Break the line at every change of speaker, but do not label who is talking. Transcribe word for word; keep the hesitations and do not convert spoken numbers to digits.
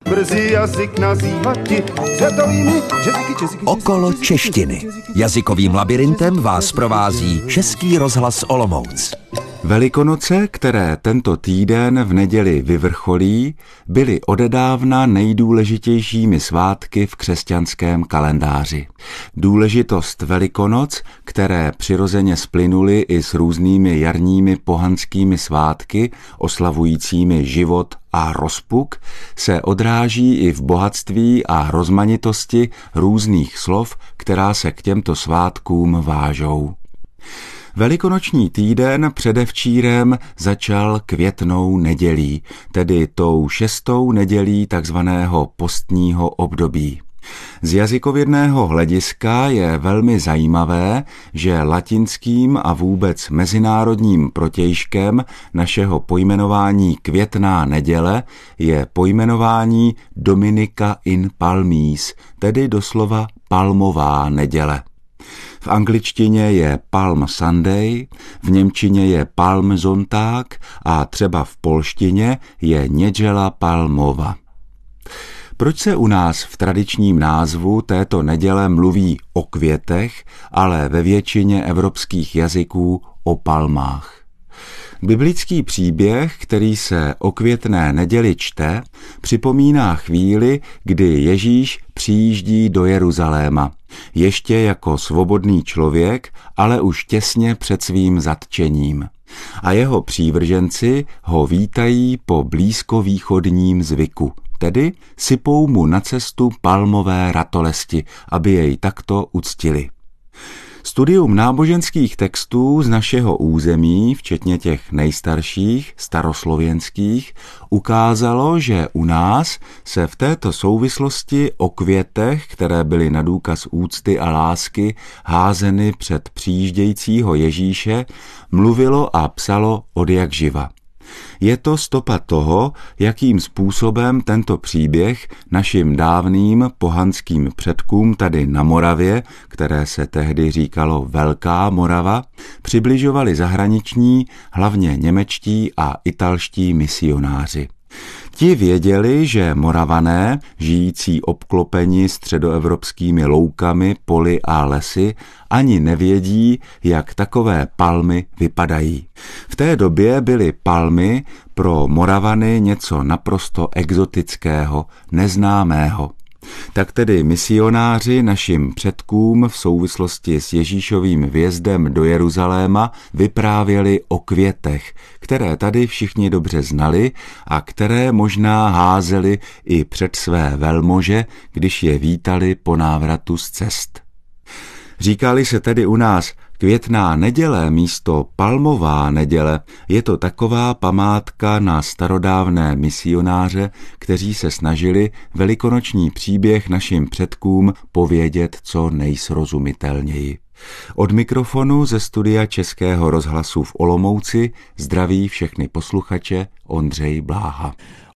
brzy jazyk nazývati světovými jazyky, jazyky.
Okolo češtiny. Jazykovým labirintem vás provází Český rozhlas Olomouc.
Velikonoce, které tento týden v neděli vyvrcholí, byly odedávna nejdůležitějšími svátky v křesťanském kalendáři. Důležitost Velikonoc, které přirozeně splynuly i s různými jarními pohanskými svátky, oslavujícími život a rozpuk, se odráží i v bohatství a rozmanitosti různých slov, která se k těmto svátkům vážou. Velikonoční týden předevčírem začal květnou nedělí, tedy tou šestou nedělí takzvaného postního období. Z jazykovědného hlediska je velmi zajímavé, že latinským a vůbec mezinárodním protějškem našeho pojmenování květná neděle je pojmenování Dominica in Palmis, tedy doslova palmová neděle. V angličtině je Palm Sunday, v němčině je Palmsonntag a třeba v polštině je Niedziela Palmowa. Proč se u nás v tradičním názvu této neděle mluví o květech, ale ve většině evropských jazyků o palmách? Biblický příběh, který se o květné neděli čte, připomíná chvíli, kdy Ježíš přijíždí do Jeruzaléma, ještě jako svobodný člověk, ale už těsně před svým zatčením. A jeho přívrženci ho vítají po blízkovýchodním zvyku, tedy sypou mu na cestu palmové ratolesti, aby jej takto uctili. Studium náboženských textů z našeho území, včetně těch nejstarších, staroslověnských, ukázalo, že u nás se v této souvislosti o květech, které byly na důkaz úcty a lásky házeny před přijíždějícího Ježíše, mluvilo a psalo odjakživa. Je to stopa toho, jakým způsobem tento příběh našim dávným pohanským předkům tady na Moravě, které se tehdy říkalo Velká Morava, přibližovali zahraniční, hlavně němečtí a italští misionáři. Ti věděli, že Moravané, žijící obklopeni středoevropskými loukami, poli a lesy, ani nevědí, jak takové palmy vypadají. V té době byly palmy pro Moravany něco naprosto exotického, neznámého. Tak tedy misionáři našim předkům v souvislosti s Ježíšovým vjezdem do Jeruzaléma vyprávěli o květech, které tady všichni dobře znali a které možná házeli i před své velmože, když je vítali po návratu z cest. Říkali se tedy u nás květná neděle místo palmová neděle, je to taková památka na starodávné misionáře, kteří se snažili velikonoční příběh našim předkům povědět co nejsrozumitelněji. Od mikrofonu ze studia Českého rozhlasu v Olomouci zdraví všechny posluchače Ondřej Bláha.